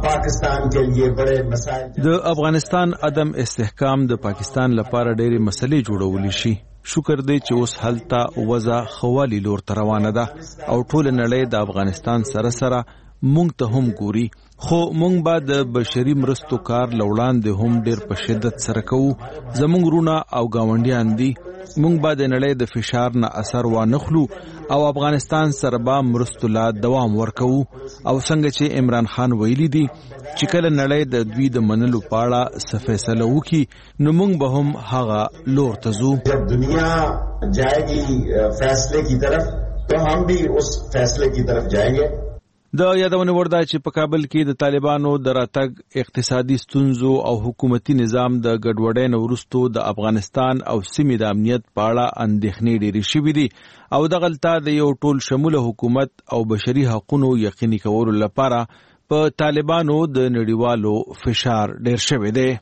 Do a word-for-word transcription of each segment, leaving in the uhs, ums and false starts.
पाकिस्तान के लिए बड़े मसाइल د افغانستان عدم استحکام د پاکستان لپاره ډېری مسلې جوړولې شي. شکر دی چې اوس هلته وضع خوالي لور ته روانه ده او ټول نړۍ د افغانستان سره سره مونږ ته هم ګوري، خو مونږ به د بشري مرستو کار لوړاندې هم ډېر په شدت سره کوو. زمونږ رونه او ګاونډیان دي، مونږ به د نړۍ د فشار نه اثر وانخلو او افغانستان سره به مرستو لا دوام ورکوو. او څنګه چې عمران خان ویلي دي چې کله نړۍ د دوی د منلو په اړه څه فیصله وکړي نو مونږ به هم هغه لور ته ځو. جب دنیا جائے گی فیصلے کی طرف تو ہم بھی اس فیصلے کی طرف جائیں گے. د یادونه ورده چې په کابل کې د طالبانو د راتګ اقتصادي ستونزو او حکومتي نظام د ګډوډۍ نه وروسته د افغانستان او سیمې د امنیت په اړه اندېښنې ډېرې شوې دي او دغلته د یو ټول شموله حکومت او بشري حقوقو یقیني کولو لپاره په طالبانو د نړیوالو فشار ډېر شوی دی.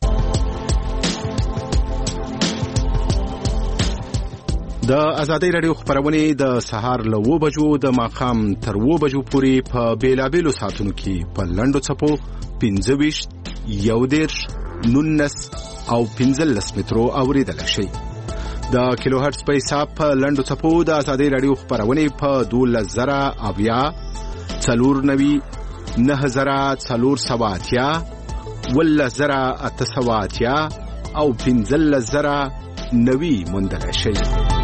د ازادۍ راډیو خبرونه د سهار له اوه بجو د ماښام تر اوه بجو پورې په بیلابېلو ساعتونو کې په لنډو څپو پنځه ویشت، یو دېرش، نولس او پنځلس مترو اورېدلی شئ. د کیلو هرټز په حساب په لنډو څپو د ازادۍ راډیو خبرونه په دولس زره اویا، څلور نوي، نهه زره څلور سوه اتیا، اوولس زره اته سوه اتیا او پنځلس زره نوي موندلی شئ.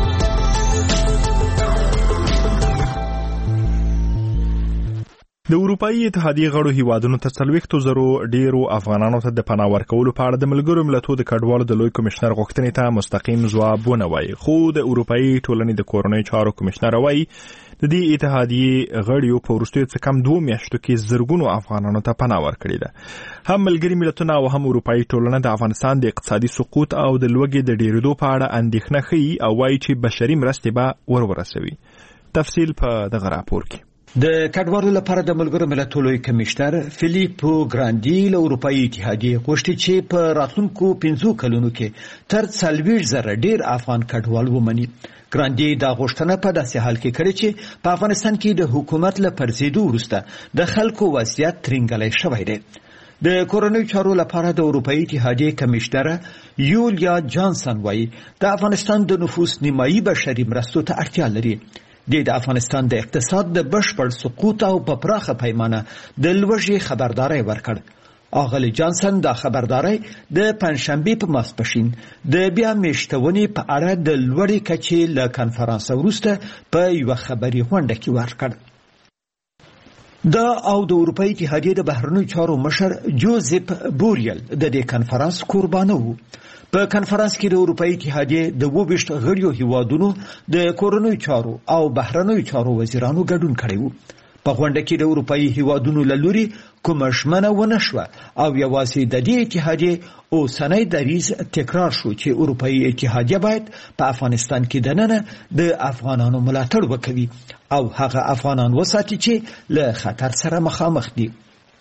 د اروپאי اتحادیې غړو هیوادونو ته څلوېښتو زرو ډیرو افغانانو ته د پناه ورکولو په اړه د ملګرو ملتونو د کډوالو د لوی کمشنر غوښتنې ته مستقیم ځواب ونه وایي، خو د اروپאי ټولنې د کورنیو چارو کمشنر وایي د دې اتحادیې غړیو په وروستیو څه کم دوه میاشتو کې زرګونو افغانانو ته پناه ورکړې ده. هم ملګري ملتونه او هم اروپאי ټولنه د افغانستان د اقتصادي سقوط او د لوږې د ډیرېدو په اړه اندېښنه ښیي او وایي چې بشري مرستې به ورورسوي. تفصیل په دغه راپور کې. د کډوالو لپاره د ملګرو ملتونو لوی کمشنر فلیپو ګراندي له اروپאי اتحادیې غوښتي چې په راتلونکو پنځو کلونو کې تر څلوېښت زره ډیر افغان کډوال ومني. ګراندي دا غوښتنه په داسې حال کې کړې چې په افغانستان کې د حکومت له پرځېدو وروسته د خلکو وضعیت ترنګلی شوی دی. د کورنیو چارو لپاره د اروپאי اتحادیې کمشنر یولیا جانسن وایي د افغانستان د نفوس نیمایي بشري مرستو ته اړتیا لري. د افغانستان د اقتصاد د بشپړ سقوط او په پراخه پیمانه د لوږې خبرداري ورکړ. اغلی جانسن دا خبرداري د پنځشنبه په ماسپښین د بیا میشتونې په اړه د لوړې کچې له کانفرانس وروسته په یو خبري غونډه کې ورکړ. دا او د اروپאי اتحادیې د بهرنیو چارو مشر جوزف بوریل د دې کانفرانس قربانه وو. په کانفرانس کې د اروپאי اتحادیې د اووه ویشت غړیو هیوادونو د کورنیو چارو او بهرنیو چارو وزیرانو ګډون کړی وو. په غونډه کې د اروپאי هیوادونو له لوري کومه ژمنه ونه شوه او یوازې د دې اتحادیې اوسنی دریځ تکرار شو چې اروپאי اتحادیه باید په افغانستان کې دننه د افغانانو ملاتړ وکوي او هغه افغانان وساتي چې له خطر سره مخامخ دي.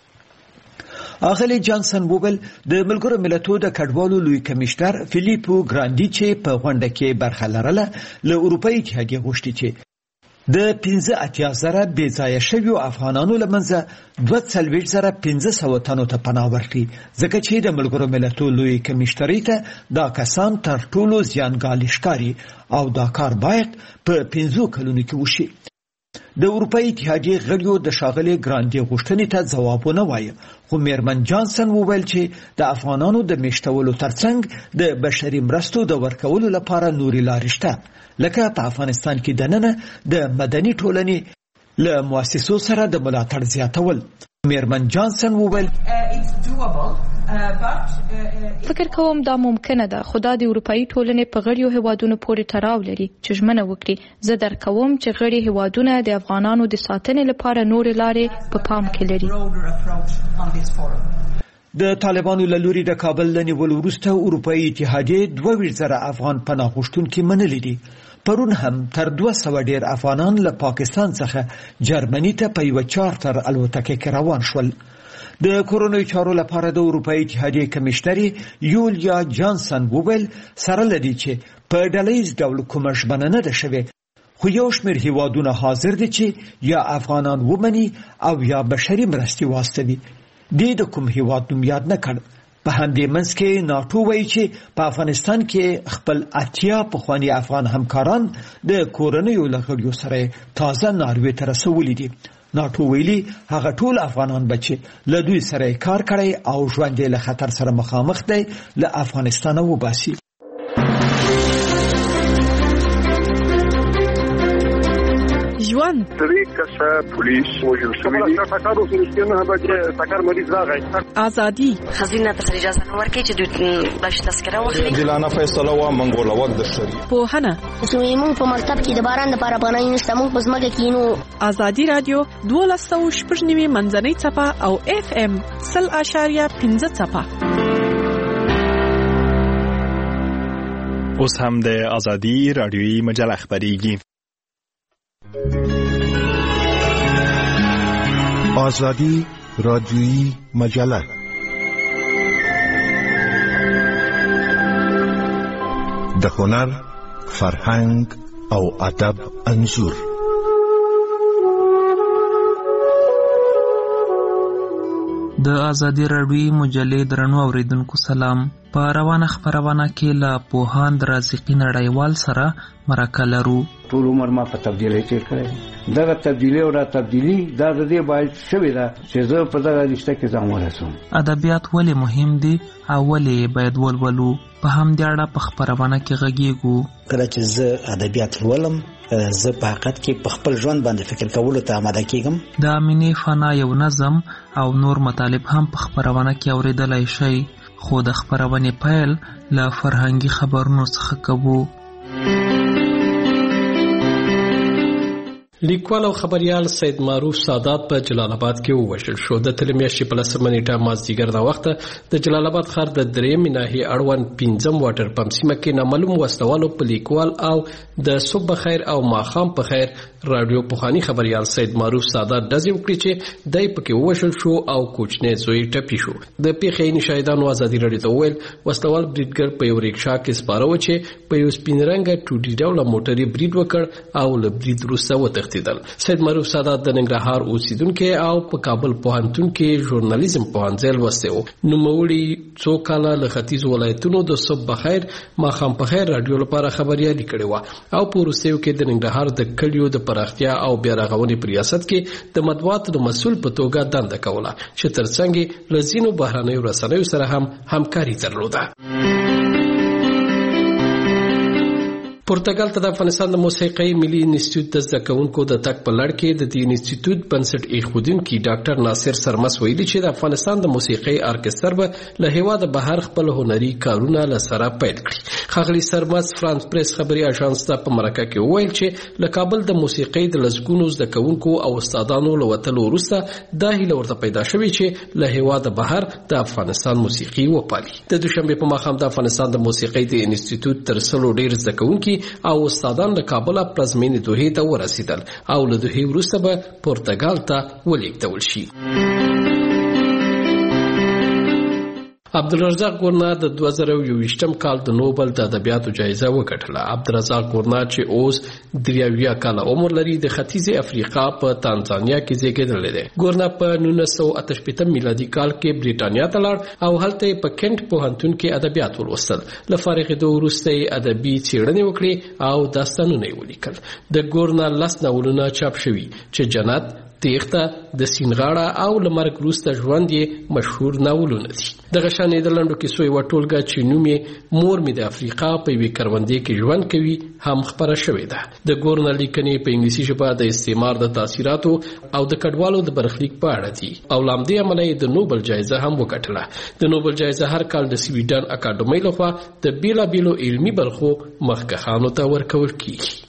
اغلی جانسن وویل د ملګرو ملتونو د کډوالو لوی کمشنر فلیپو ګراندي چې په غونډه کې برخه لرله له اروپאי اتحادیې غوښتي چې د پنځه اتیا زره بې ځایه شویو افغانانو له منځه دوه څلوېښت زره پنځه سوه تنو ته پناه ورکړي، ځکه چې د ملګرو ملتونو لوی کمشنرۍ ته دا کسان تر ټولو زیانګالي ښکاري او دا کار باید په پنځو کلونو کې وشي. د اروپאי اتحادیې غړیو د ښاغلي ګراندي غوښتنې ته ځواب ونه وایه، خو میرمن جانسن وویل چې د افغانانو د میشتولو ترڅنګ د بشري مرستو د ورکولو لپاره نورې لارې شته، لکه په افغانستان کې دننه د مدني ټولنې له مؤسسو سره د ملاتړ زیاتول. میرمن جانسن وویل فکر کوم دا ممکنه ده، خو دا د اروپאי ټولنې په غړیو هیوادونو پورې تړاو لري چې ژمنه وکړي. زه درک کوم چې غړي هیوادونه د افغانانو د ساتنې لپاره نورې لارې په پام کې لري. د طالبانو له لوري د کابل له نیولو وروسته اروپאי اتحادیې دوه ویشت زره افغان پناه غوښتونکي منلي دي. پرون هم تر دوه سوه ډیر افغانان له پاکستان څخه جرمني ته په یوه چارتر الوتکه کې روان شول. د کورنیو چارو لپاره د اروپאי اتحادیې کمشنري یولیا جانسن وویل سره لدی چې په ډلهییز ډول کومه ژمنه نه ده شوې، خو یو شمېر هیوادونه حاضر دي چې یا افغانان ومني او یا بشري مرستې واستوي. د د کوم هیواد نوم یاد نه کړ. په همدې منځ کې ناټو وایي چې په افغانستان کې خپل اتیا پخواني افغان همکاران د کورنیو له غړیو سره تازه ناروې ته رسولي دي. ناټو ویلي هغه ټول افغانان به چې له دوی سره کار کړی او ژوند یې له خطر سره مخامخ دی له افغانستانه وباسي. ژوند درې کسه پولیس وژل شوي دي. ټکر وسو نه به ټکر مریض راغی. ازادي خزینه ته اجازه نه ورکړي چې دوی باش تذکره واخلي. دلانه فیصله وا منګول وخت د شری په هنه سویمون په مکتب کې د باران د لپاره بنای نشته. موږ په ځمکه کې نو. ازادي رادیو دوه سوه شپږ نوي منځنۍ څپه او اف ام سل اشاریه پنځه څپه. اوس هم د ازادي رادیوي مجله خبريږي. آزادی رادیویی مجله د هنر، فرهنګ او ادب انځور. د ازادي رادیویی مجلې درنو اوریدونکو سلام. په روانه خبرونه کې له پوهاند رازقي نړیوال سره مرکه لرو. ټول عمر ما په تبدیلی تیر کړی. دغه تبدیلی او را تبدیلی دا د دې باید شوې ده چې زه په دغه رشته کې ځان ورسوم. ادبیات ولې مهم دي او ولې باید ولولو؟ په همدې اړه په خبرونه کې غږیږو. کله چې زه ادبیات لولم زه په حقیقت کې په خپل ژوند باندې فکر کولو ته آماده کیږم. د امینې فنا یو نظم او نور مطالب هم په خبرونه کې اوریدلای شئ، خو د خبرونې پیل له فرهنګي خبرونو څخه کوو. لیکوال او خبريال سید معروف سادات په جلال آباد کې ووژل شو. د تیر میاشتې په لسمه نیټه مازدیګر د وخت د جلال آباد ښار د درېیمې ناحیې اړوند پنځم واټر پمپ سیمه کې نامعلوم وسلوالو په لیکوال او د صبح بخیر او ماښام په خیر رادیو پخوانی خبريال سید معروف سادات ډزې وکړي چې دای پکې ووژل شو او کوچنی زوی ټپي شو. د پیښې شاهدانو ازادي رادیو ته وویل وسلوال بریډګر په یو ریکشا کې سپاره و چې په یو سپین رنګه ټوډي ډوله موټري برید وکړ او له برید وروسته وتښتېدل. سید معروف سادات د ننګرهار اوسیدونکی او په کابل پوهنتون کې ژورنالیزم پوهنځی لوستی و. نوموړي څو کاله له ختیځو ولایتونو د صبح بخیر ماښام په خیر رادیو لپاره خبريالي کړې وه او په وروستیو کې د ننګرهار د کلیو د پراختیا او بیا رغونې په ریاست کې د مطبوعاتو د مسؤل په توګه دنده کوله چې ترڅنګ له ځینو بهرنیو رسنیو سره هم همکاري درلوده. پرتګال ته د افغانستان د موسیقۍ ملي انسټیټیوټ د زده کوونکو د تګ په لړ کې د دې انسټیټیوټ بنسټ ایښودونکي ډاکټر ناصر سرمس ویلي چې د افغانستان د موسیقۍ ارکستر به له هیواده بهر خپل هنري کارونه له سره پیل کړي. ښاغلي سرمس فرانس پریس خبري اژانس ته په مرکه کې وویل چې له کابل د موسیقۍ د لسګونو زده کوونکو او استادانو له وتلو وروسته دا هیله ورته پیدا شوې چې له هیواده بهر د افغانستان موسیقي وپالي. د دوشنبه په ماښام د افغانستان د موسیقۍ د انسټیټیوټ تر سلو ډیر زده کوونکي او استادان له کابل پلازمینې دوحې ته ورسېدل او له دوحې وروسته به پرتګال ته ولېږدول شي. عبدالرزاق ګورنا د دوه زره یوویشتم کال د نوبل د ادبیاتو جایزه وګټله. عبدالرزاق ګورنا چې اوس درې اویا کاله عمر لري د ختیځې افریقا په تانزانیا کې زیږېدلی دی. ګورنا په نولس سوه اته شپېتم میلادي کال کې بریټانیا ته لاړ او هلته په کینټ پوهنتون کې ادبیات ولوستل. له فارغېدو وروسته یې ادبي څېړنې وکړې او داستانونه یې ولیکل. د ګورنا لس ناولونه چاپ شوي چې جنت، تیخته، د سینغاړه او لمرګ وروسته ژوند یې مشهور ناولونه دي. دغه شان د لنډو کیسو یوه ټولګه چې نوم یې مور مې د افریقا په یوې کروندې کې ژوند کوي هم خپره شوې ده. د ګورنا لیکنې په انګلیسي ژبه د استعمار د تاثیراتو او د کډوالو د برخلیک په اړه دي او له همدې امله یې د نوبل جایزه هم وګټله. د نوبل جایزه هر کال د سویډن اکاډمۍ لخوا د بیلابیلو علمي برخو مخکښانو ته ورکول کیږي.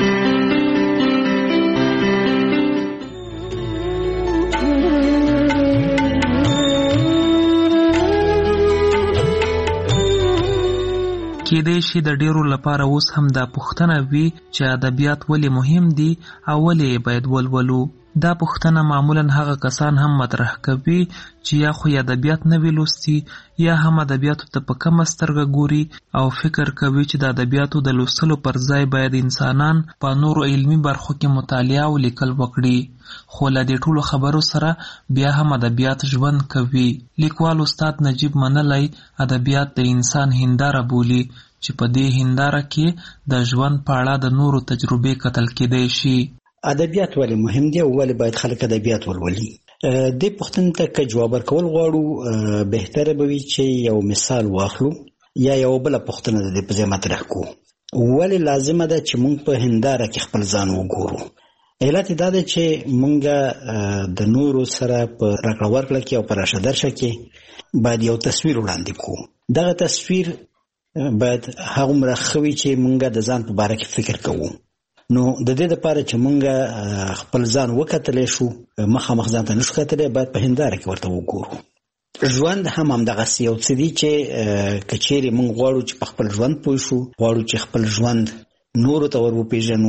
کېدای شي د ډیرو لپاره اوس هم دا پوښتنه وي چې ادبیات ولې مهم دي او ولې باید ولولو. دا پوښتنه معمولا هغه کسان هم مطرح کوي چې یا خو ادبیات نه وی لوستي یا هم ادبیاتو ته په کمه سترګه ګوري او فکر کوي چې د ادبیاتو د لوستلو پر ځای باید انسانان په نورو علمي برخو کې مطالعه او لیکل وکړي. خو له دې ټولو خبرو سره بیا هم ادبیات ژوند کوي. لیکوال استاد نجیب منلی ادبیات د انسان هنداره بولي چې په دې هنداره کې د ژوند په اړه د نورو تجربې کتل کېدای شي. ادبیات ولې مهم دي او ولې باید خلک ادبیات ولولي؟ دې پوښتنې ته که جواب ورکول غواړو بهتره به وي چې یو مثال واخلو یا یو بله پوښتنه د دې په ځای مطرح کړو. ولې لازمه ده چې موږ په هنداره کې خپل ځان وګورو؟ علت دا ده چې موږ د نورو سره په راکړه ورکړه کې او په راشه درشه کې باید یو تصویر وړاندې کړو. دغه تصویر باید هغومره ښه وي چې موږ د ځان په باره کې فکر کوو. نو د دې لپاره چې موږ خپل ځان وکتلی شو، مخامخ ځان ته نشو کتلی، باید په هنداره کې ورته وګورو. ژوند هم همدغسې یو څه دي چې که چیرې موږ غواړو چې په خپل ژوند پوه شو، غواړو چې خپل ژوند نورو ته ور وپېژنو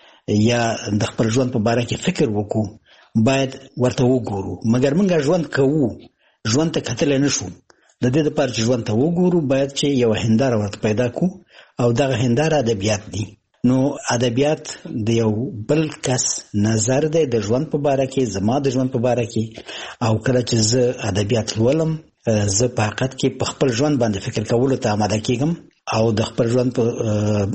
یا د خپل ژوند په باره کې فکر وکړو، باید ورته وګورو. مګر موږ ژوند کوو، ژوند ته کتلی نشو. د دې لپاره چې ژوند ته وګورو باید چې یو هنداره ورته پیدا کړو او دغه هنداره ادبیات دي. نو ادبیات د یو بل کس نظر دی د ژوند په باره کې، زما د ژوند په باره کې، او کله چې زه ادبیات لولم زه په حقیقت کې په خپل ژوند باندې فکر کولو ته آماده کېږم او د خپل ژوند په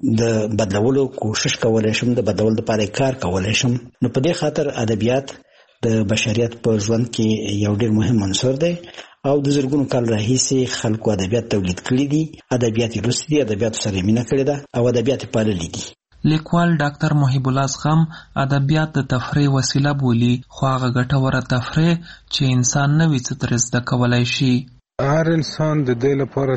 د بدلولو کوشش کولی شم، د بدلولو لپاره کار کولی شم. نو په دې خاطر ادبیات د بشریت په ژوند کې یو ډېر مهم عنصر دی او د زرګونو کال راهیسې خلکو ادبیات تولید کړي دي، ادبیات یې لوستي دي، ادبیاتو سره یې مینه کړې ده او ادبیات یې پاللي دي. لیکوال ډاکټر محیب الله زغم ادبیات د تفریح وسیله بولي، خو هغه ګټوره تفریح چې انسان نوي څه ترې زده کولی شي. هر انسان د دې لپاره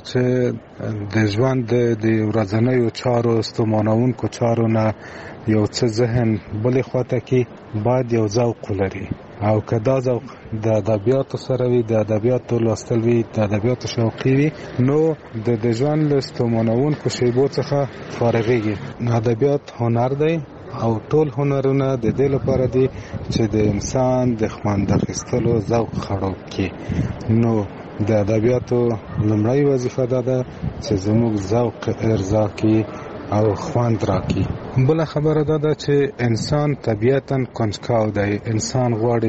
چې د ژوند د ورځنیو چارو ستومانوونکو چارو نه یو څه ذهن بلې خواته کې باید یو ذوق ولري، او که دا ذوق د ادبیاتو سره وي، د ادبیاتو لوستل وي، د ادبیاتو شوقي وي، نو د د ژوند له ستومانوونکو شیبو څخه فارغېږي. ادبیات هنر دی او ټول هنرونه د دې لپاره دي چې د انسان د خوند اخیستلو ذوق خړوب کړي. نو د ادبیاتو لومړی وظیفه دا ده چې زموږ ذوق ارضا کړي او خوند راکړي. بله خبره دا ده چې انسان طبیعتا کنجکاو دی. انسان غواړي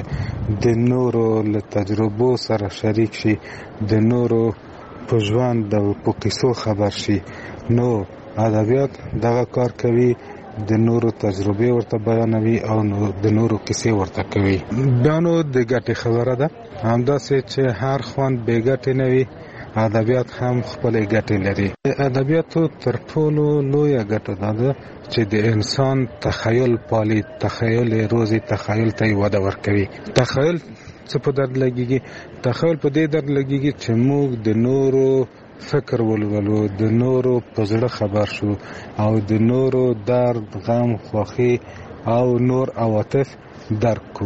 چې د نورو له تجربو سره شریک شي، د نورو په ژوند او په قصو خبر شي. نو ادبیات دغه کار کوي، د نورو تجربې ورته بیانوي او د نورو کیسې ورته کوي. بیا نو د ګټې خبره ده، همداسې چې هر خوند بې ګټې نه وي، ادبیات هم خپلې ګټې لري. ادبیاتو تر ټولو لویه ګټه دا ده چې د انسان تخیل پالي، تخیل یې روزي، تخیل ته یې وده ورکوي. تخیل څه په درد لګېږي؟ تخیل په دې درد لګېږي چې موږ د نورو فکر ولولو، د نورو په زړه خبر شو او د نورو درد، غم، خوښي او نور عواطف درک کو.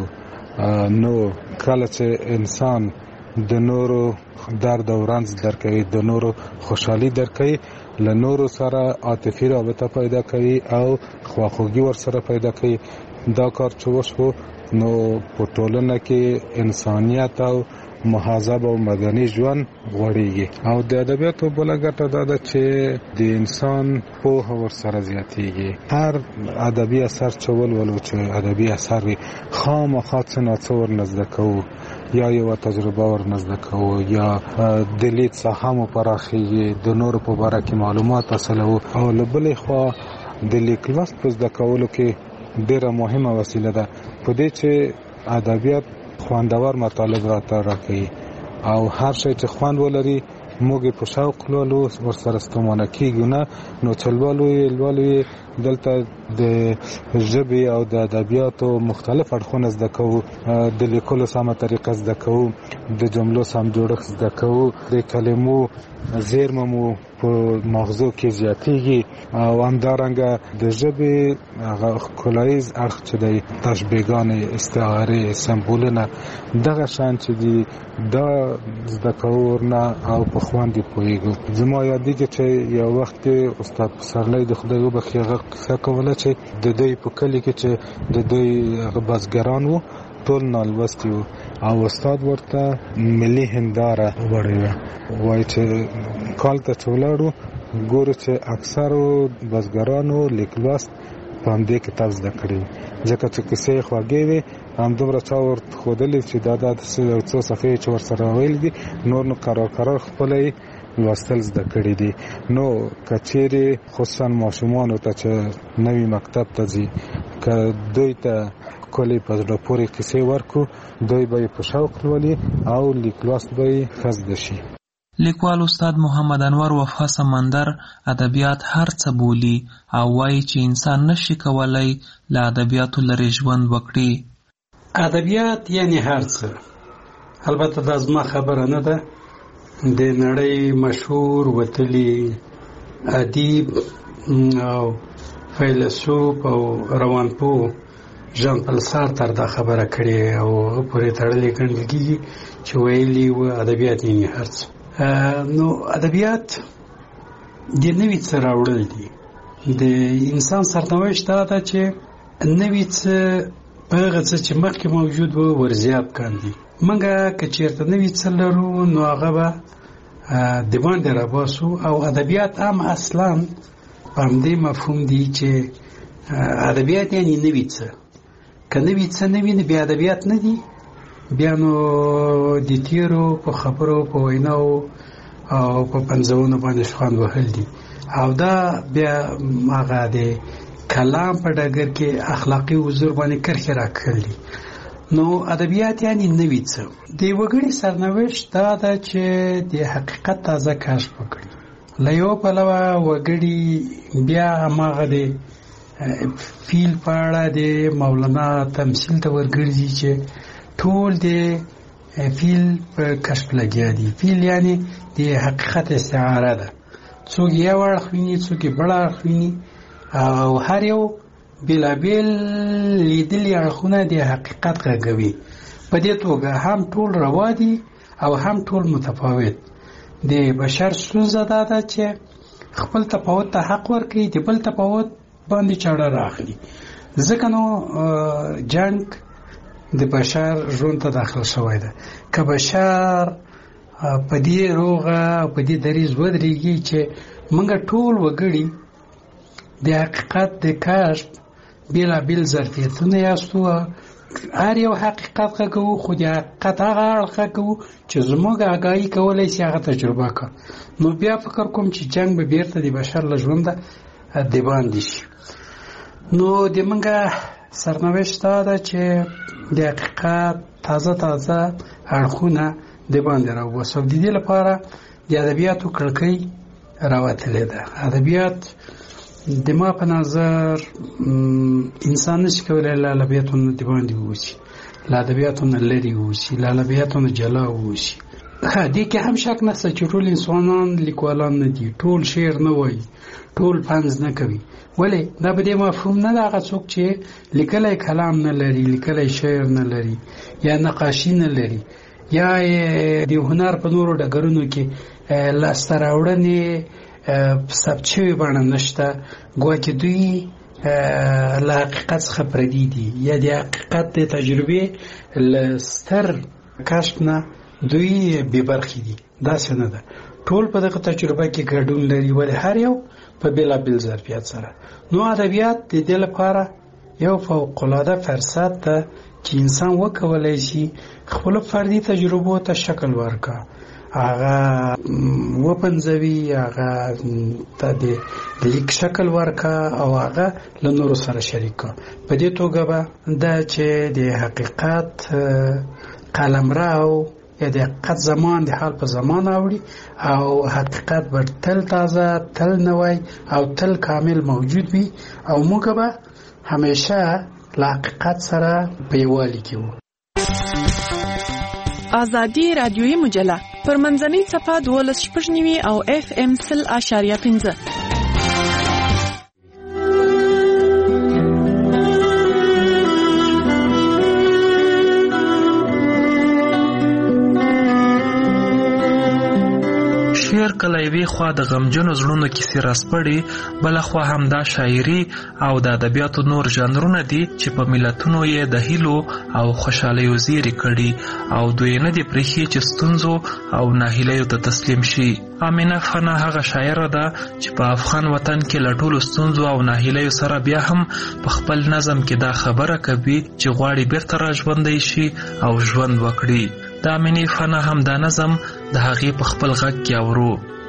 نو کله چې انسان د نورو درد او رنځ درک کوي، د نورو خوشحالي درک کوي، له نورو سره عاطفي رابطه پیدا کوي او خواخوږي ورسره پیدا کوي. دا کار چې وشو نو په ټولنه کې انسانیت او مهذب او مدني ژوند غوړېږي. او د ادبیاتو بله ګټه دا ده چې د انسان پوهه ورسره زیاتېږي. هر ادبي اثر چې ولولو چې ادبي اثر وي، خامخا څه نه څه ورنه زده کوو، یا یوه تجربه ورنه زده کوو، یا د لید ساحه مو پراخېږي، د نورو په باره کې معلومات حاصلوو. او له بلې خوا د لیک لوست په زده کولو کې ډېره مهمه وسیله ده، په دې چې ادبیات خوندور مطالب راته راکوي او هر شی چې خوند ولري موږ په شوق لولو، ورسره ستومانه کېږو نه. نو چې لولو یې لولو یې دلته د ژبې او د ادبیاتو مختلف اړخونه زده کوو، د لیکلو سمه طریقه زده کوو د جملو سم جوړښت زده کوو، د کلمو زیرمه مو په مغزو کې زیاتېږي او همدارنګه د ژبې هغه ښکلاییز اړخ چې دی تشبیهګانې، استعارې، سمبولونه دغه شیان چې دي دا زده کوو ورنه او په خوند یې پوهېږو. زما یادېږي چې یو وخت کې استاد پسرلی د خدای وبخښي هغه کیسه کوله چې د دوی په کلي کې چې د دوی هغه بزګران وو ټول نالوستي وو او استاد ورته ملي هنداره وړې وه. وایي چې کال ته چې ولاړو ګورو چې اکثرو بزګرانو لیک لوست په همدې کتاب زده کړي، ځکه چې کیسې یې خوږې وې، همدومره چا ورته ښودلې چې دا دا یو څو صفحې چې ورسره ویل دي، نور نو قرار قرار خپله یې لوستل زده کړي دي. نو که چیرې خصوصا ماشومانو ته چې نوي مکتب ته ځي، که دوی ته کلی په زړه پورې کیسې ورکو، دوی به یې په شوق لولي او لیک لوست به یې ښه زده شي. لیکوال استاد محمد انور وفا سمندر ادبیات هر څه بولي او وایي چې انسان نشي کولای له ادبیاتو لرې ژوند وکړي. ادبیات یعنی هر څه. البته دا زما خبره نه ده، د نړۍ مشهور وتلی ادیب او فیلسوف او روانپوه ژان پل سارتر دا خبره کړې او پورې تړلې ګڼل کېږي چې ویلي و ادبیات یعنی هر څه. نو ادبیات د نوي څه راوړل دي. د انسان سرنوشت دا ده چې نوي څه په هغه څه چې مخکې موجود و ورزیات کاندي. موږ که چېرته نوي څه لرو نو هغه به د باندې راباسو او ادبیات هم اصلا په همدې مفهوم دي چې ادبیات یعنی نوي څه. که نوي څه نه وي نو بیا ادبیات نه دي، بیا نو د تیرو په خبرو په ویناو او په پنځونو باندې شخوند وهل دي او دا بیا هغه د کلام په ډګر کې اخلاقي حضور باندې کرښې راکړل دي. نو ادبیات یعنی نوي څه. د وګړي سرنوشت دا ده چې د حقیقت تازه کشف وکړي. له یو پلوه وګړي بیا هماغه د فیل په اړه د مولانا تمثیل ته ورګرځي چې ټول د فیل په کشف لګیا دي. فیل یعنی د حقیقت استعاره ده. څوک یو اړخ ویني، څوک بل اړخ ویني او هر یو بېلابېل لیدلي اړخونه د حقیقت غږوي. په دې توګه هم ټول روا دي او هم ټول متفاوت. د بشر ستونزه دا ده چې خپل تفاوت ته حق ورکړي، د بل تفاوت باندې چاړه راخلي. ځکه نو جنگ د بشر ژوند ته داخل شوی ده. که بشر په دې روغه په دې دریځ ودرېږي چې موږ ټول وګړي د حقیقت د کشف بېلابېل ظرفیتونه یاستو، هر یو حقیقت غږوو، خو د حقیقت هغه اړخ غږوو چې زموږ اګاهي کولی شي هغه تجربه کړو، نو بیا فکر کوم چې جنگ به بیرته د بشر له ژونده د باندې شي. نو د موږ سرنوشت دا ده چې د حقیقت تازه تازه اړخونه د باندې راوباسو. د دې لپاره د ادبیاتو کړکۍ راوتلې ده. ادبیات د ما په نظر انسان نشي کولی له ادبیاتو نه د باندې ووځي، له ادبیاتو نه لرې ووځي، له ادبیاتو نه جلا ووځي. دې کې هم شک نشته چې ټول انسانان لیکوالان نه دي، ټول شعر نه وایي، ټول پنځ نه کوي. ولې دا په دې مفهوم نه ده هغه څوک چې لیکلی کلام نه لري، لیکلی شعر نه لري، یا نقاشي نه لري، یا د هنر په نورو ډګرونو کې لاسته راوړنې ثبت شوې بڼه نشته، ګواکې دوی له حقیقت څخه پردي دي، یا د حقیقت د تجربې له ستر کشف نه دوی بې برخې دي. داسې نه ده. ټول په دغه تجربه کې ګډون لري، ولې هر یو په بېلابېل ظرفیت سره. نو ادبیات د دې لپاره یو فوق‌العاده فرصت ده چې انسان وکولی شي خپلو فردي تجربو ته شکل ورکړي، هغه وپنځوي، هغه ته د لیک شکل ورکړي او هغه له نورو سره شریک کړي. په دې توګه به دا چې د حقیقت قلمرو یا د حقیقت زمان د حال په زمان اوړي او حقیقت به تل تازه، تل نوی او تل کامل موجود وي او موږ به همیشه له حقیقت سره په یووالي کې وو. ازادي رادیوي مجله پر منځنۍ صفحه دولس شپږ نوي او اف ام سل اشاریه پنځه. شعر کله یوې خوا د غمجنو زړونو کیسې راسپړي، بله خوا همدا شاعري او د ادبیاتو نور ژانرونه دي چې په ملتونو یې د هیلو او خوشحالیو زیری کړي او دوی نه دي پرېښي چې ستونزو او ناهیلیو ته تسلیم شي. آمینه فنا هغه شاعره ده چې په افغان وطن کې له ټولو ستونزو او ناهیلیو سره بیا هم په خپل نظم کې دا خبره کوي چې غواړي بیرته را ژوندی شي او ژوند وکړي. د آمینې فنا هم دا نظم د هغې په خپل غږ کې اورو.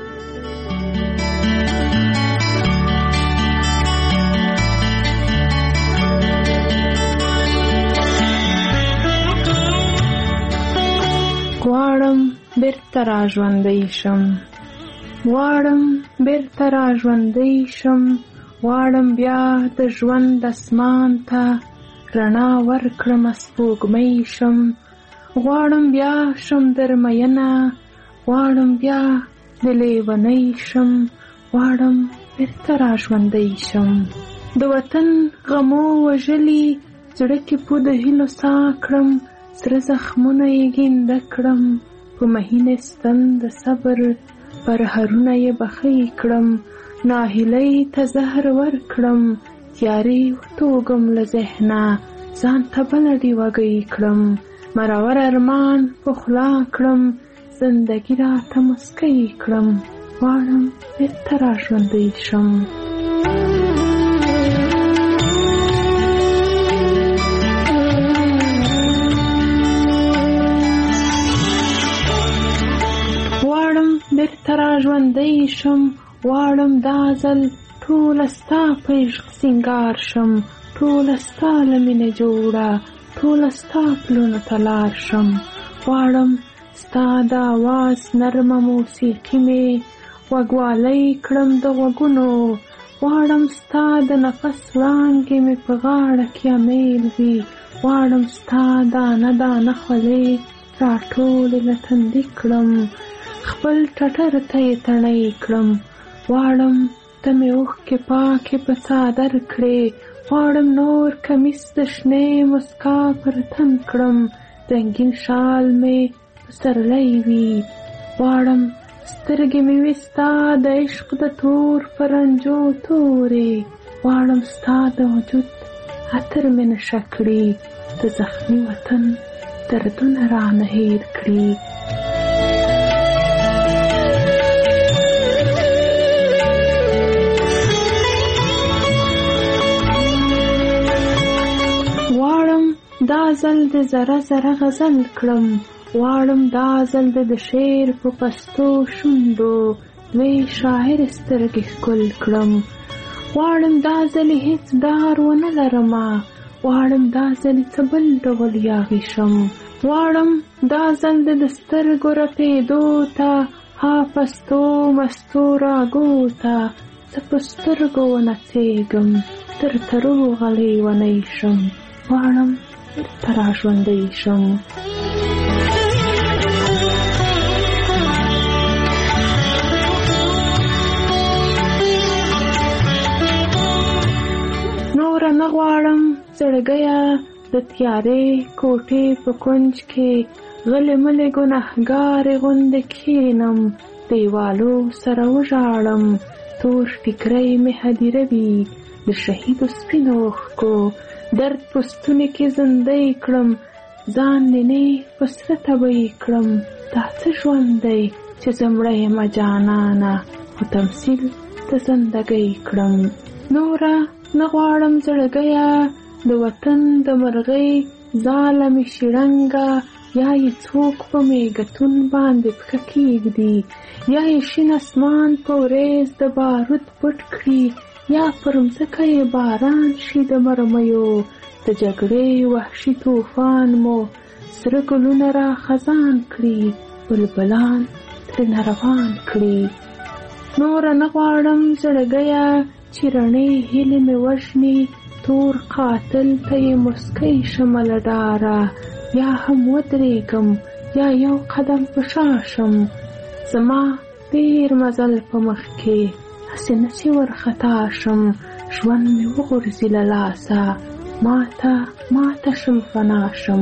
غواړم بیرته را ژوندی شم، غواړم بیرته را ژوندی شم، غواړم بیا د ژوند اسمان ته رڼا ورکړم سپوږمۍ شم، غواړم بیا شم درمینه، غواړم بیا د لیونۍ شم، غواړم بیرته را ژوندی شم. د وطن غمو وژلي زړه کې پو د هیلو سا کړم، سره زخمونه یې ګینده کړم، په مهینې ستن د صبر پر هرونه یې بخۍ کړم، ناهیلۍ ته زهر ورکړم، تیارې وتوږم له ذهنه ځان ته بله ډیوګۍ کړم، مرور ارمان په خوله کړم، زندګي راته مسکی کړم، غواړم بیرته را ژوندی شم. غواړم بیرته را ژوندی شم، غواړم دا ځل ټوله ستا په عشق سینګار شم، ټوله ستا له مینې جوړه، ټوله ستا پلونو ته لار شم، غواړم ستا د آواز نرمه موسیقي مې غوږوالی کړم د غوږونو، غواړم ستا د نفس وړانګې مې په غاړه کې امیل وي، غواړم ستا دانه دانه خولې راټولې له تندي کړم، خپل ټټر ته یې تڼۍ کړم، غواړم ته مې اوښکې پاکې په څادر کړې، غواړم نور کمیس د شنې مسکا پر تن کړم، رنګین شال مې پسرلی وي، غواړم سترګې مې وي ستا د عشق د تور پرنجو تورې، غواړم ستا د وجود عطر مې نشه کړي، د زخمي وطن دردونه رانه هیر کړي. دا ځل د زره زره غزل کړم، غواړم دا ځل د شعر په پستو شونډو دوی شاعر سترګې ښکل کړم، غواړم دا ځل هیڅ ډار ونه لرمه، غواړم دا ځل څه بل ډول یاغي شم، غواړم دا ځل د سترګو رپېدو ته ها پستو مستو راګو ته څه په سترګو ونڅېږم تر ترو غلی ونی شم، غواړم بیرته را ژوندی شم. نوره نه غواړم زړګیه د تیارې کوټې په کونج کې غلې ملې ګنهګارې غوندې کښېنم، دیوالو سره وژاړم، تور ټیکری مې هدیره وي د شهیدو سپینو اوښکو، درد پستونې کې زندۍ کړم، ځان نینې په سره تبۍ کړم، دا څه ژوند دی چې زه مړه یمه جانانه خو تمثیل د زندګۍ کړم. نوره نه غواړم زړګیه د وطن د مرغۍ ځاله مې شړنګه، یا یې څوک په میګتون باندې پښه کېږدي، یا یې شین اسمان په وریځ د بارود پټ کړي، یا پر مځکه یې باران شي د مرمیو، د جګړې وحشي طوفان مو سره ګلونه را خزان کړي، بلبلان ترې روان کړي. نوره نه غواړم زړګیه چې رڼې هیلې مې وژني، تور قاتل ته یې مسکی شمه له ډاره، یا هم ودرېږم یا یو قدم په شا شم. زما ډېر مزل په مخ کې هسې نسي ورخطا شم. ژوند مې وغورځي له لاسه ماته ماته شم فنا شم.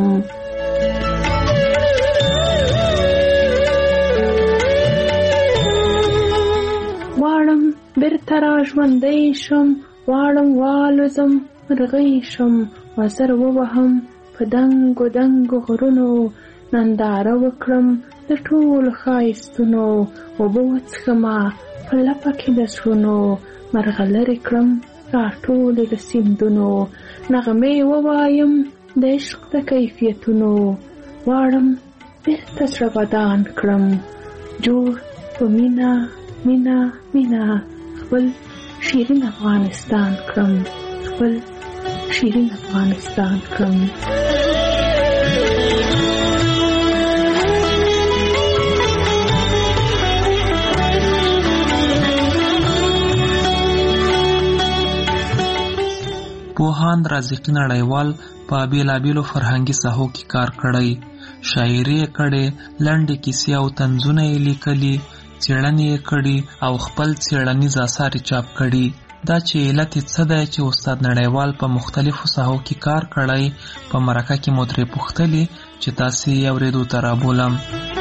غواړم بیرته را ژوندی شم، غواړم والوزم مرغۍ شم، وزر ووهم په دنګو دنګو غرونو، ننداره وکړم د ټولو ښایستونو، اوبه وڅښمه په لپه کې د زړونو، مرغلرې کړم راټولې د سیندونو، نغمې ووایم د عشق د کیفیتونو. غواړم بیرته زړه بدان کړم، جوړ په مینه مینه مینه خپل شیرین افغانستان کړم، خپل شیرین افغانستان کړم. پوهاند رازقي نړیوال په بیلابیلو فرهنګي ساحو کې کار کړی، شاعري یې کړې، لنډې کیسې او طنزونه یې لیکلي، څېړنې یې کړي او خپل څېړنیز اثار یې چاپ کړي. دا چې علت یې څه دی چې استاد نړیوال په مختلفو ساحو کې کار کړی، په مرکه کې مو ترې پوښتلي چې تاسې یې اورېدو ته رابولم.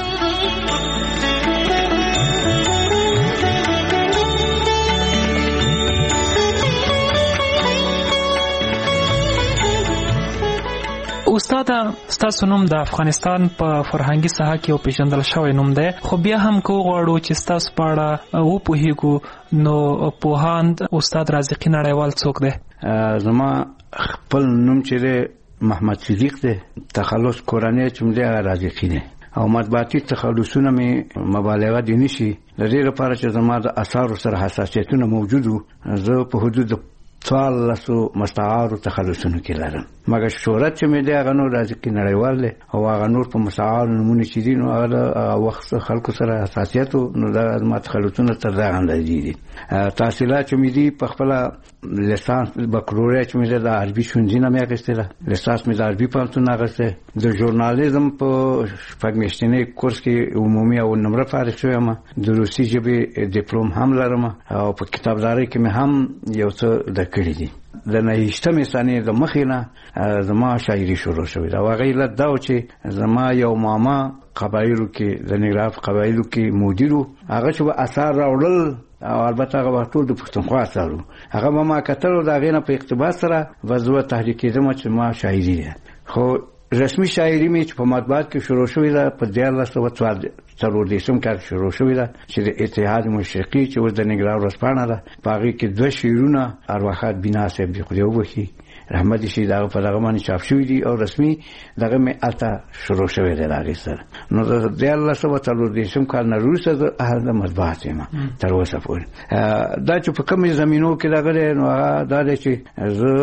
استاد، ستاسو نوم د افغانستان په فرهنګي ساحه کې یو پیژندل شوی نوم دی، خو بیا هم که وغواړو چې ستاسو په اړه وپوهیږو، نو پوهاند استاد رازقي نړیوال څوک دی؟ زما خپل نوم چې دی محمد صدیق دی، تخلص کورنۍ چې مې دی هغه رازقي دی، او مطبوعاتي تخلصونه مې مبالغه دي نشي. د دې لپاره چې زما د اثارو سره حساسیتونه موجود وو، زه په حدود څوارلسو مستعارو تخلصونو کې لرم، مګر شهرت چې مې دی هغه نور رازقي نړیوال دی، او هغه نور په مستعارو نومونه چې دي نو هغه وخت خلکو سره حساسیت وو، نو دا زما تخلصونه تر دغه اندازې دي. تحصیلات چې مې دي په خپله لیسانس بکالوریا چې مې دی د عربي ښوونځي نه مې اخیستې ده، لیسانس مې د عربي پوهنتون نه اخیستی، د ژورنالیزم په شپږ میاشتني کورس کې عمومي او نمره فارغ شوی یم، د روسي ژبې ډیپلوم هم لرم، او په کتابدارۍ کې مې هم یو څه د کړي دي. د نهیشتمې سنې د مخې نه زما شاعري شروع شوې ده، او هغه علت دا و چې زما یو ماما قبایلو کې د ننګرهار په قبایلو کې مدیر و، هغه چې به اثار راوړل، او البته هغه وخت ټول د پښتونخوا اثار و، هغه به ما کتل، د هغې نه په اقتباس سره به زه تحریک کېدم چې ما شاعري ده. خو رسمي شاعري مې چې په مطبوعات کې شروع شوې ده په دیارلس سوه څلور دېرشم کال شروع شوې ده، چې د اتحاد مشرقي چې اوس د ننګرهار ورځپاڼه ده، په هغې کې دوه شعرونه ارواښاد بنا صاحب دې خدای وبخي رحمت شي دغه په دغه باندې چاپ شوي دي، او رسمي دغه مې هلته شروع شوی دی د هغې سره. نو د دیارلس سوه څلور دېرشم کال نه وروسته زه اهل د مطبوعات یم تر اوسه پورې. دا چې په کومې زمینو کې دغه دی، نو هغه دا دی چې زه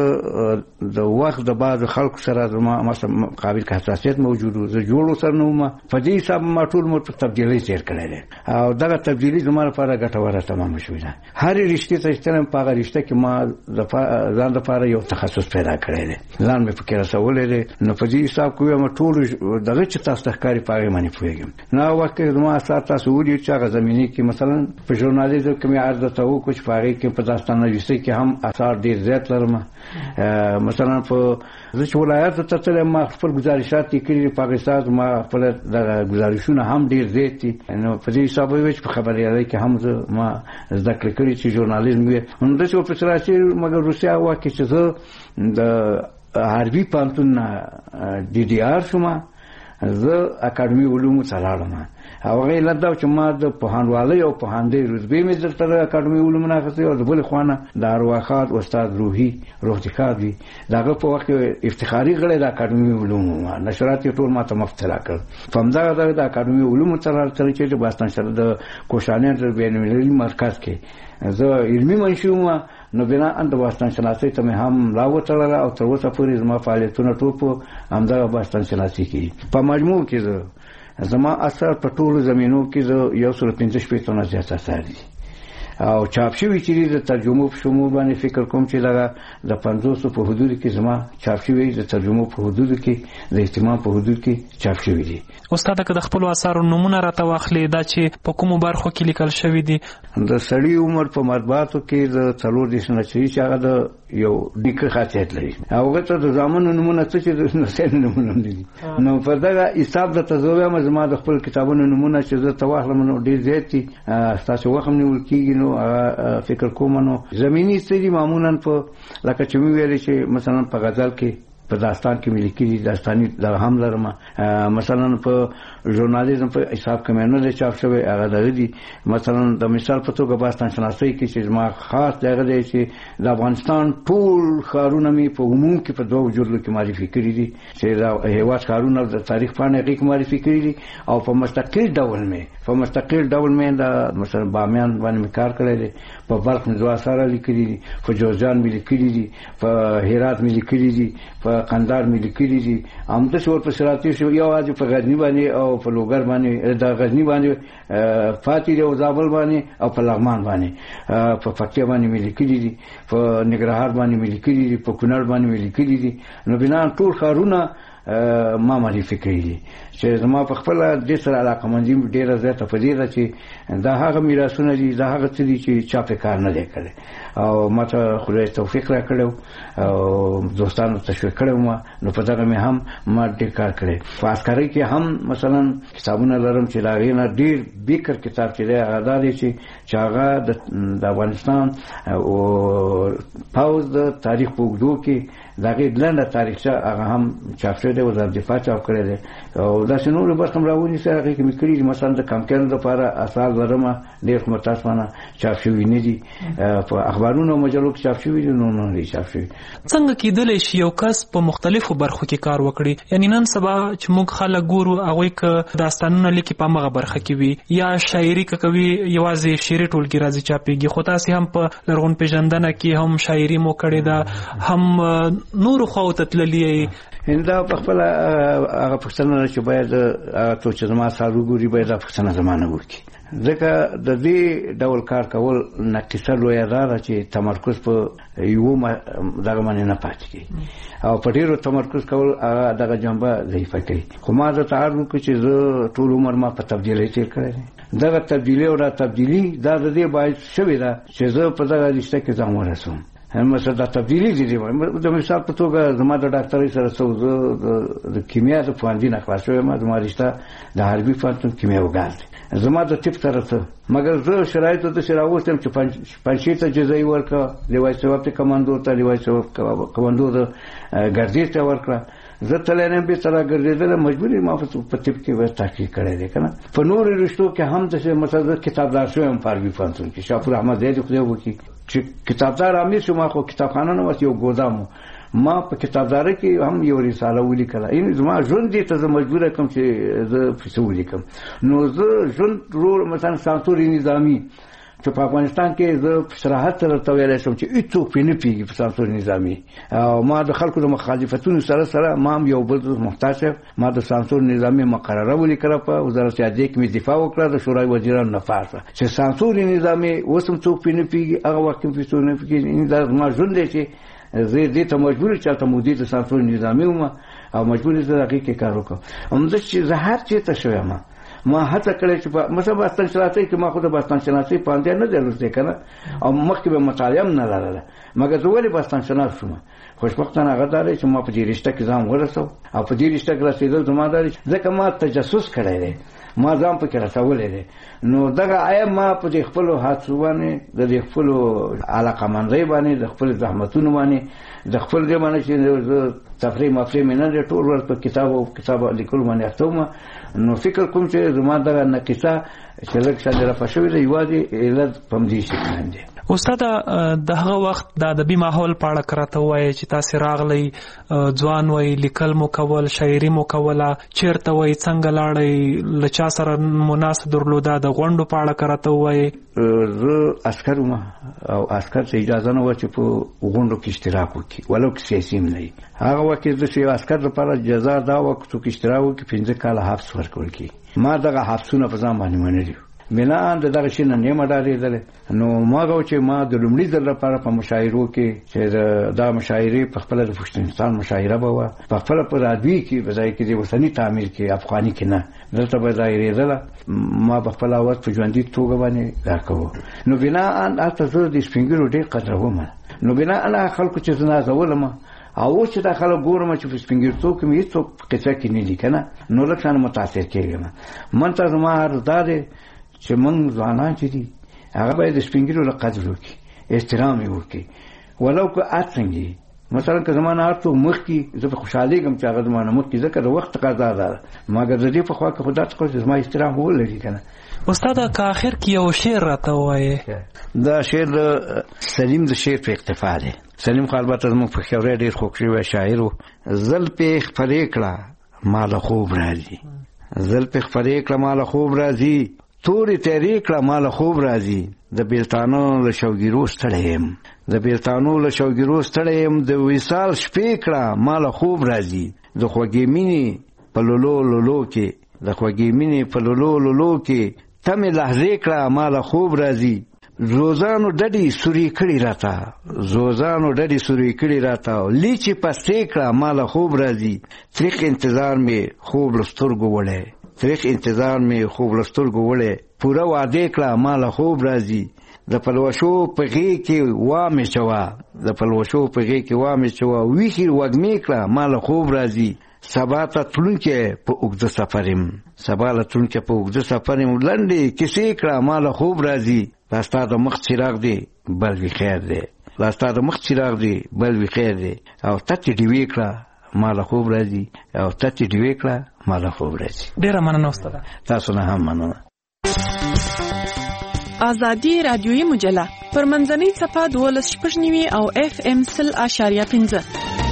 د وخت د بعضو خلکو سره زما مثلا مقابل که حساسیت موجود و، زه جوړ ورسره نه وم، په دې حساب ما ټول عمر په تبدیلۍ تېر کړی دی، او دغه تبدیلي زما لپاره ګټوره تمامه شوې ده. هرې رشتې ته چې تلم، په هغه رشته کې ما ځان لپاره یو تخصص پیدا کړی دی، ځان مې پکې رسولی دی، نو په دې حساب کې وایم ټولو دغه چې تاسو ته ښکاري په هغې باندې پوهېږم. نو هغه وخت کې زما اثار تاسو ولیدل چې هغه زمینې کې مثلا په ژورنالیزم کې مې عرض درته وکړو چې په هغې کې په داستان‌نویسۍ کې هم اثار ډېر زیات لرم. مثلا په زه چې ولایاتو ته تلم، ما خپل ګزارشات یې کړي دي په هغې ساعت، ما خپله دغه ګزارشونه هم ډېر زیات دي، نو په دې حساب وایي چې په خبریالۍ کې هم زه ما زده کړې کړي چې ژورنالیزم وي. نو داسې ورپسې راشي، مګر روسیه هغه وخت کې چې زه د عربي پوهنتون نه ډي ډي آر شوم، زه اکاډمي علومو ته لاړم، او هغه علت دا چې ما د پوهنوالۍ او پوهاندۍ رتبې مې درته د اکاډمي علومو نه اخیستې، او د بلې خوا نه د ارواښاد استاد روحي روحتیکار وي، د هغه په وخت کې افتخاري غړی د اکاډمي علومو وه، نشرات یې ټول ما ته مفت راکړل. په همدغه ډول د اکاډمي علومو ته راتلل چې د باستان د کوشانیان د بین المللي مرکز کې زه علمي منشي وم، نو بناء د باستان شناسۍ ته مې هم راوتړله، او تر اوسه پورې زما فعالیتونه ټول په همدغه باستان شناسۍ کې دي. په مجموع کې زه زما اثر په ټولو زمینو کې زه یو سل پنځه شپېته نه زیات اثار دي، او چاپ شوی چې د ترجمه په شمول باندې فکر کوم چې دا د پنځوس په حدود کې زما چاپ شوی د ترجمه په حدود کې د اهتمام په حدود کې چاپ شوی دي. استاد که د خپل اثارو نمونه راته واخلي دا چې په کومو برخو کې لیکل شوی دي؟ د سړی عمر په مطبوعاتو کې د څلور دیش نشری چې هغه د یو ډیکه خاصیت لري. هغه ته د زمانو نمونه څه چې د نسل نمونه دي. نو په دا حساب د تزویا مزما د خپل کتابونو نمونه چې زه تواخلم نو ډیر زیات دي. تاسو وخت نیول کیږي نو فکر کوم نو زمینی ستړي معمولا په لکه چې ویل چې مثلا په غزل کې په داستان کې ملي کړي داستاني د هم لرمه مثلا په ژورنالیزم په حساب کې مې نه چاپ شوی هغه دغه مثلا د مثال په توګه باستان شناسي کې چې ما خاص دغه دی چې د افغانستان ټول ښارونه مې په عموم کې په دوه جوړلو کې معرفي کړي دي چې دا هیواد ښارونه د تاریخ باندې حقیقت معرفي کړي دي او په مستقل ډول مې په مستقل ډول مې د مثلا بامیان باندې کار کړی دی په بلخ مې دوه اثار لیکلي دي په جوزجان مې لیکلي دي په هرات مې لیکلي دي په قندار مې لیکلي دي همدا څور په سراتی شو یو اج په غزنی باندې او په لوګر باندې د غزنی باندې فاتح او زابل باندې او په لغمان باندې په پکتیا باندې مې لیکلي دي په ننګرهار باندې مې لیکلي دي په کونړ باندې مې لیکلي دي نو بنا ټول ښارونه ما معرفي کړي دي چې زما په خپل د سره علاقه مندي ډیره زیاته پدې ده چې دا هغه میراثونه دي دا هغه څه دي چې چا په کار نه دی کړی او ماته خدای توفیق را کړو او دوستانو تشویق کړو ما نو په دغه مې هم ما ډیر کار کړی په عسکرۍ کې هم مثلا کتابونه لرم چې دا غینه ډیر بیکر کتاب چې دی هغه دی چې هغه د افغانستان او پاوز د تاریخ په وګړو کې دغه لنډه تاریخچه هغه هم چاپ شوی دی وزارت دفاع چاپ کړی دی او دا شنو به کوم راونی سره هغه کې کړی مثلا د کمپیان لپاره اثار لرمه ډیر متاسفانه چاپ شوی نه دي په اخبارونو او مجلو کې چاپ شوی دي نو نه لري چاپ شوی. څنګه کېدلی شي یو کس په مختلفو برخو کې کار وکړي؟ یعنی نن سبا چې موږ خلک ګورو هغوی که داستانونه لیکي په هغه برخه کې وي یا شاعري که کوي یوازې شعري ټولګي راځي چاپېږي خو تاسې هم په لرغون پیژندنه کې هم شاعري مو کړې ده هم نورو خواو ته تللي دا په خپل هغه پښتنه چې باید ټول چې زما سره وګوري باید پښتنه زمانه وکړي ځکه د دې ډول کار کول نقصه لویه ده چې تمرکز په یو دغه باندې نه پاتې کیږي او په ډیرو تمرکز کول هغه دغه جنبه ضعیفه کوي. خو ما زه تعهد وکړ چې زه ټول عمر ما په تبدیلۍ تیر کړی دی دغه تبدیلي او دا تبدیلي دا د دې باید شوې ده چې زه په دغه رشته کې ځان ورسوم. مثلا دا تبدیلی دي د مثال په توګه زما د ډاکټرۍ سره څو د کیمیا د پوهنځي نه خلاص شوی ما زما رشته د حربي پوهنتون کیمیاوګر دی زما د طب سره څه مګر زه شرایطو ته راوستم چې پنځشیر ته جزایي ورکړه لیوای ثواب ته کمانډو ته لیوای ثواب کمانډو ته ګردیز ته ورکړه زه تللی نه به سره ګرځېدل مجبوري ما په طب کې به تحقیق کړی دی که نه په نورو رشتو کې هم داسې مثلا کتابدار شوی یم په حربي پوهنتون کې شاپور احمد دی خدای وکړي چې کتابدار امیر شو ما خو کتابخانه نه وس یو ګودام ما په کتابدارۍ کې هم یو رساله ولیکله این زما ژوند دې ته زه مجبوره کوم چې زه پیسه ولیکم نو زه ژوند رو مثلا سانسوري نظامي چې په افغانستان کې زه په صراحت سره ورته ویلی شم چې هېڅوک پرې نه پوهېږي په سانسور نظامي او ما د خلکو د مخالفتونو سره سره ما هم یو بل محتاج یم ما د سانسور نظامي مقرره ولیکله په وزارت عدلیه کې مې دفاع وکړه د شورای وزیرانو نه پاسه چې سانسور نظامي اوس هم څوک پرې نه پوهېږي هغه وخت هم څوک نه پوهېږي دا زما ژوند دی چې زه دې ته مجبور چې هلته مدیر د سانسور نظامي وم او مجبور زه د هغې کې کار وکړم همدا چې زه هر چېرته شوی یم ما هڅه کړې چې مثلا باستان شناسۍ کې ما خو د باستان شناسۍ پوهنځی نه دی لوستی که نه او مخکې به مطالعه هم نه لرله مګر زه ولې باستان شناس شوم خوشبختانه هغه دا دی چې ما په دې رشته کې ځان ورسو او په دې رشته کې رسېدل زما دا دی ځکه ما تجسس کړی دی ما ځان پکې رسولی دی نو دغه آیا ما په دې خپلو هڅو باندې د دې خپلو علاقهمندۍ باندې د خپلو زحمتونو باندې د خپل دې باندې چې زه تفریح مفریح مې نه دی ټول ورځ په کتاب او کتاب لیکلو باندې اخته وم نو فکر کوم چې زما دغه نقیصه چې لږ څه رفع شوې ده یوازې علت په همدې شکل باندې. استاد د هغه وخت د ادبي ماحول په اړه راته ووایئ چې تاسې راغلی ځوان وئ لیکل مو کول شاعري مو کوله چېرته وئ څنګه لاړئ له چا سره مو ناسته درلوده د غونډو په اړه راته ووایئ. زه عسکر وم او عسکر ته اجازه نه وه چې په غونډو کې اشتراک وکړي ولو که سیاسي هم نه وي هغه وخت کې د یو عسکر لپاره جزا دا وه که څوک اشتراک وکړي پنځه کاله حبس ورکول کېږي ما دغه حبسونه په ځان باندې منلي بنا د دغه شي نه نیمه ډارېدلې. نو ما غو چې ما د لومړي ځل لپاره په مشاعرو کې چې دا مشاعرې په خپل د پښتونستان مشاعره به وه، په خپل په رادیو کې په ځای کې د وطني تعمیر کې افغاني کې نه دلته به ډارېدله. ما په خپل اواز په ژوندي توګه باندې دا کوو. نو بنا هلته زه د سپین ږیرو ډېر قدروم. نو بنا انا خلکو چې زه نازولم او اوس چې دا خلک ګورم چې په سپین ږیرتوب کې مې هېڅوک قصه کې نه دي که نه، نو لږ شان متاثر کېږم. من ته زما عرض دا دی چې موږ ځوانان چې دي هغه باید د سپین ږیرو له قدر وکړي، احترام یې وکړي، ولو که هر څنګه. مثلا که زما نه هر څوک مخکې زه په خوشحالېږم چې هغه زما نه مخکې، ځکه د وخت تقاضا ده، مګر د دې په خوا کې خو دا څه زما احترام خو ولري که نه. استاده که آخر کې یو شعر راته ووایې. دا شعر سلیم د شعر په اقتفا دی. سلیم خو البته زموږ په خیوری ډېر خوږ شوی شاعر و. زلفې خپرې کړه ما له خوب راځي، زلفې خپرې کړه ما له خوب راځي، تورې تیرې کړه ما له خوب راځي، د بیلتانو له شوګیرو ستړی یم، د بیلتانو له شوګیرو ستړی یم، د وصال شپې کړه ما له خوب راځي، د خوږې مینې په لولو لولو کې، د خوږې مینې په لولو لولو کې تمې لحظې کړه ما له خوب راځي. زوزانو ډډې سوري کړي راته، زوزانو ډډې سوري کړي راته، لیچې پستې کړه ما له خوب راځي، تریخ انتظار مې خوب له سترګو وړی، تریخ انتظار مې خوب له سترګو وړی، پوره وعدې کړه ما له خوب راځي، د پلوشو په غېږ کې وامې چوه، د پلوشو په غېږ کې وامې چوه، ویښې وږمې کړه ما له خوب راځي، سبا ته تلونکی په اوږده سفر یم، سبا له تلونکی په اوږده سفر یم، لنډې کیسې کړه ما له خوب راځي، دا ستا د مخ چراغ دی بل وي خیر دی، دا ستا د مخ چراغ دی بل وي خیر دی، او تتې ډیوې کړه ما له خوب راځي، او تتې ډیوې کړه ما له خوب راځي. ډېره مننه استاده. تاسو نه هم مننه. ازادي رادیوي مجله پر منځنۍ صفحه دولس شپږ نوي او اف ام سل اشاریه پنځه.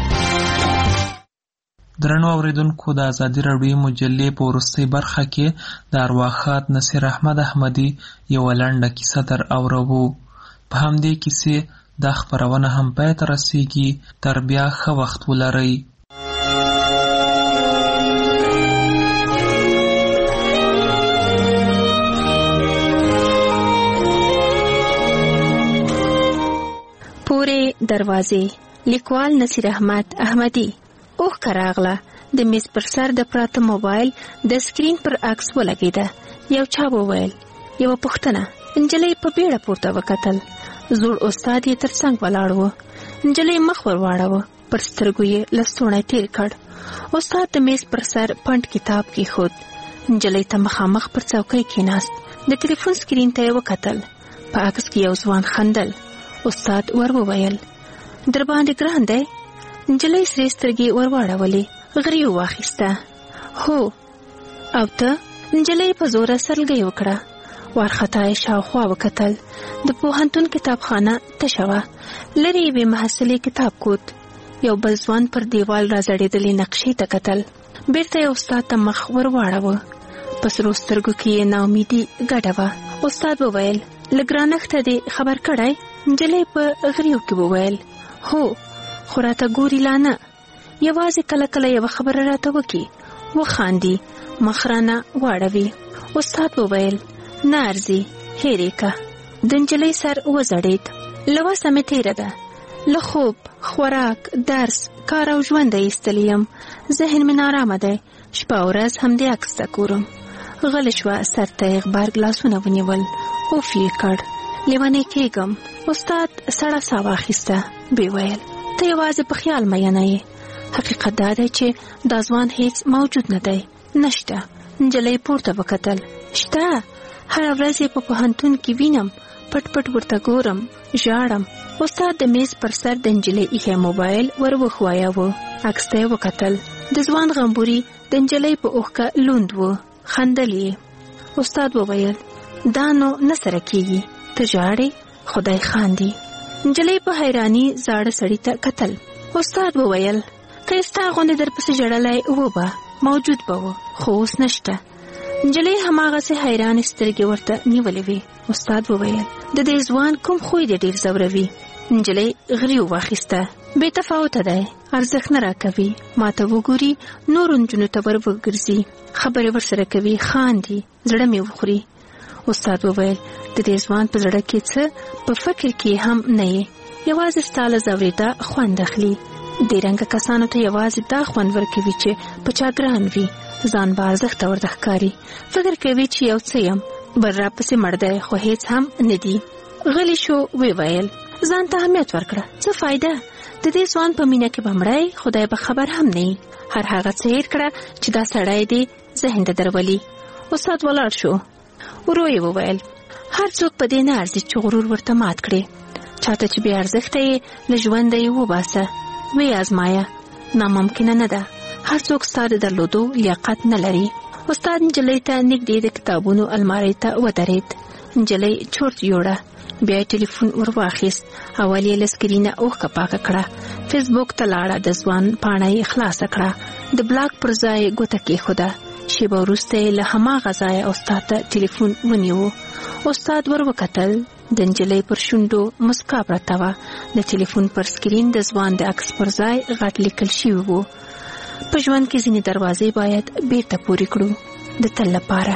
درنو اوریدونکو، د ازادي راډیوي مجلې په وروستۍ برخه کې د ارواښاد نصیر احمد احمدي یوه لنډه کیسه در اورو. په همدې کیسې دا خپرونه هم پای ته رسیږي. تر بیا ښه وخت ولرئ. پورې دروازې، لیکوال نصیر احمد احمدي. اوه کراغله د میز پر سر د پراته موبایل د سکرین پر عکس ولګیده. یو چا وویل یو پوښتنه. نجلۍ په بیړه پورته وکتل. زوړ استاد یې ترڅنګ ولاړ و. نجلۍ مخ ور واړاوه، پر سترګو یې لستوڼی تیر کړ. استاد د میز پر سر پنډ کتاب کېښود. نجلۍ ته مخامخ پر څوکۍ کېناست. د ټلیفون سکرین ته یې وکتل. په عکس کې یو ځوان خندل. استاد ور وویل در باندې ګران دی. نجلۍ سرې سترګې ور واړولې. غري واخیسته. هو. او ته؟ نجلۍ په زوره سرلګۍ وکړه. وارخطا یې شاوخوا وکتل. د پوهنتون کتابخانه تشه وه. لرې یوې محصلې کتاب کوت. یو بل ځوان پر دیوال راځړېدلې نقشې ته کتل. بیرته یې استاد ته مخ ور واړاوه. په سرو سترګو کې یې ناامیدي ګډه وه. استاد وویل له ګرانښته دې خبر کړی؟ نجلۍ په غریو کې وویل هو، خو راته ګوري لا نه. یوازې کله کله یوه خبره راته وکړي. وخاندي، مخ رانه واړوي. استاد وویل نه ارزي، هېرې که. د نجلۍ سر وځړېد. له وسه مې تېره ده. له خوب، خوراک، درس، کار او ژونده ایستلی یم. ذهن مې نارامه دی. شپه او ورځ همدې عکس ته ګورم. غلی شوه، سر ته یې غبرګ لاسونه ونیول. اوف یې کړ. لیونی کېږم. استاد سړه ساه واخیسته. بې ویل ته یوازې په خیال میینه یې. حقیقت دا دی چې دا ځوان هیڅ موجود نه دی. نشته. نجلۍ پورته وکتل. شته. هره ورځ یې په پوهنتون کې وینم. پټ پټ ورته ګورم، ژاړم. استاد د میز پر سر د نجلۍ ایښی موبایل ور وښوایاوه. عکس ته یې وکتل. د ځوان غمبوري د نجلۍ په اوښکه لوند و. خندل یې. استاد وویل دا نو نه سره کېږي. ته ژاړې؟ خدای خاندي. نجلۍ په حیراني زاړه سړي ته کتل. استاد وویل که یې ستا غوندې درپسې ژړلی و به موجود به و، خو اوس نشته. نجلۍ هماغسې حیرانې سترګې ورته نیولې وې. استاد وویل د دې ځوان کوم خوی دې ډېر ځوروي؟ نجلۍ غري واخیسته. بې تفاوته دی، ارزښت نه راکوي. ما ته وګوري، نورو نجونو ته ور وګرځي، خبرې ورسره کوي، خاندي. زړه مې وخوري. استاد وویل د دې ځوان په زړه کې څه په فکر کې هم نه یې، یوازې ستا له زوریدا خوند اخلي. دې رنګه کسانو ته یوازې دا خوند ورکوي چې په چا ګران وي، ځان به ارزښته ورته ښکاري، فکر کوي چې یو څه یم، بل راپسې مړ دی خو هېڅ هم نه دي. غلی شو، وویل ځان ته اهمیت ورکړه، څه فایده، د دې ځوان په مینه کې به مړی، خدای به خبر هم نه وي. هر هغه څه هېر کړه چې دا سړی دی ذهن ته درولي. استاد ولاړ شو. ورو یې وویل هر څوک په دې نه ارزي چې غرور ورته مات کړي. چاته چې بې ارزښته یې له ژونده یې وباسه، وی ازمایه، ناممکنه نه ده. هر څوک ستا د درلودو لیاقت نه لري. استاد نجلۍ ته نږدې د کتابونو المارۍ ته ودرېد. نجلۍ چورت یوړه، بیا یې ټلیفون ور واخیست. اول یې له سکرینه اوښکه پاکه کړه، فیسبوک ته لاړه، د ځوان پاڼه یې خلاصه کړه، د بلاک پر ځای ګوته کېښوده. شیبه وروسته یې له هماغه ځایه استاد ته ټلیفون ونیو. استاد ور وکتل، د نجلۍ پر شونډو مسکا پرته وه. د ټلیفون پر سکرین د ځوان د عکس پر ځای غټ لیکل شوي وو: په ژوند کې ځینې دروازې باید بیرته پورې کړو، د تل لپاره.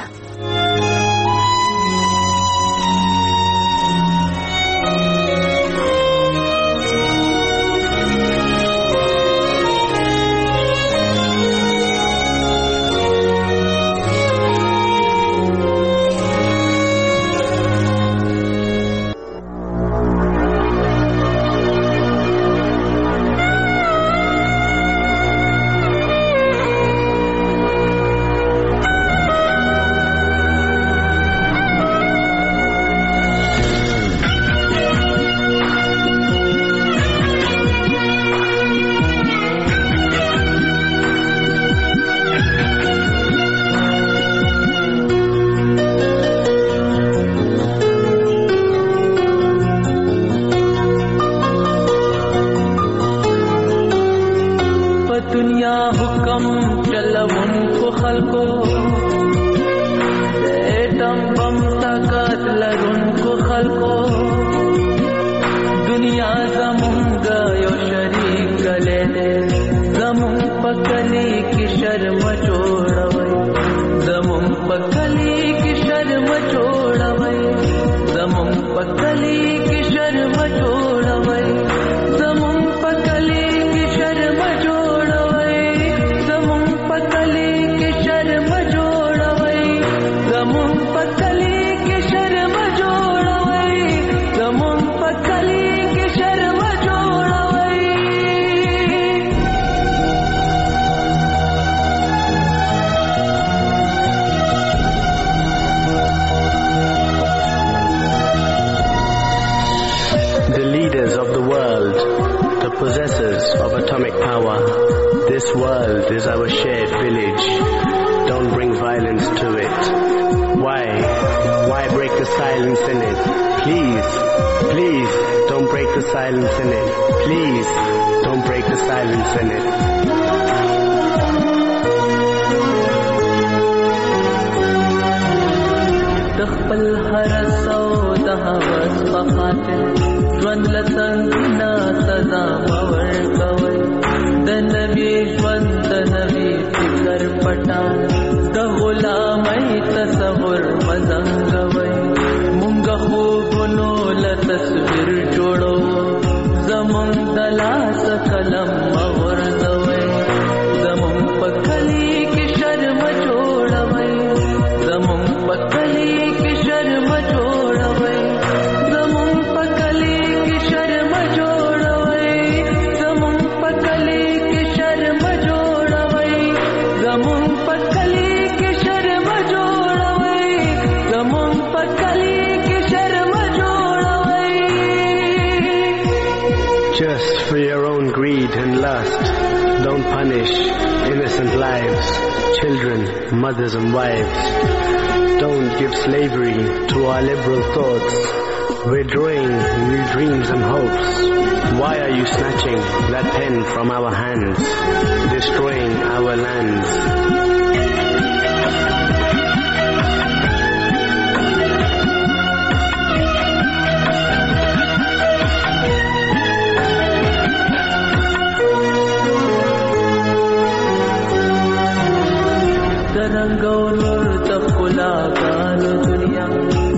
Mothers and wives, don't give slavery to our liberal thoughts. We're drawing new dreams and hopes. Why are you snatching that pen from our hands, destroying our lands? رنگ و نور د ښکلاګانو دنیا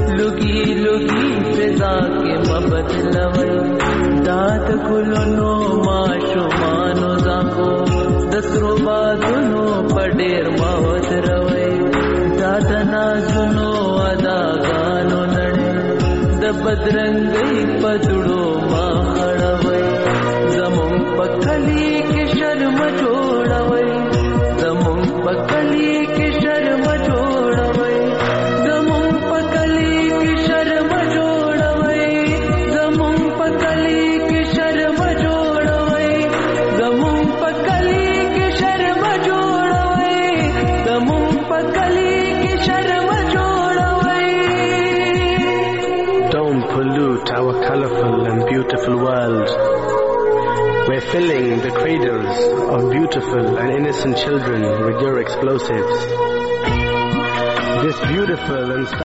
مبدلوي داد ګلونو ماشومانو زانګو د سرو بادونو پډیر ماوت روي داد نازونو اداګانو نړۍ د بدرنګي پدړو ما خړوي زمون پکلی کې شرم جوړوي زمون پکلی کې شرم جوړوي زمون پکلی کې شرم جوړوي زمون پکلی کې شرم جوړوي زمون پکلی کې شرم جوړوي زمون پکلی کې شرم جوړوي. Don't pollute our colorful and beautiful world. We're filling the cradles of beautiful and innocent children with your explosives. This beautiful and